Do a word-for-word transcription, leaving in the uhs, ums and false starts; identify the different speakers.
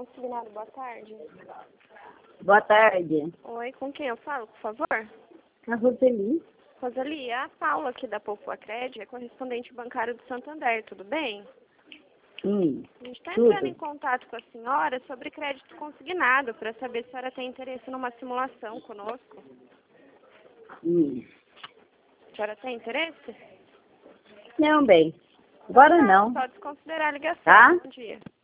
Speaker 1: Consignado, boa tarde.
Speaker 2: Boa tarde.
Speaker 1: Oi, com quem eu falo, por favor?
Speaker 2: A Roseli.
Speaker 1: Roseli, é a Paula aqui da Popular Cred, é correspondente bancário do Santander, tudo bem?
Speaker 2: Hum,
Speaker 1: A gente está
Speaker 2: tudo.
Speaker 1: entrando em contato com a senhora sobre crédito consignado, para saber se a senhora tem interesse numa simulação conosco.
Speaker 2: Hum.
Speaker 1: A senhora tem interesse?
Speaker 2: Não, bem. Agora
Speaker 1: Tá,
Speaker 2: não.
Speaker 1: só desconsiderar a ligação.
Speaker 2: Tá?
Speaker 1: Bom dia.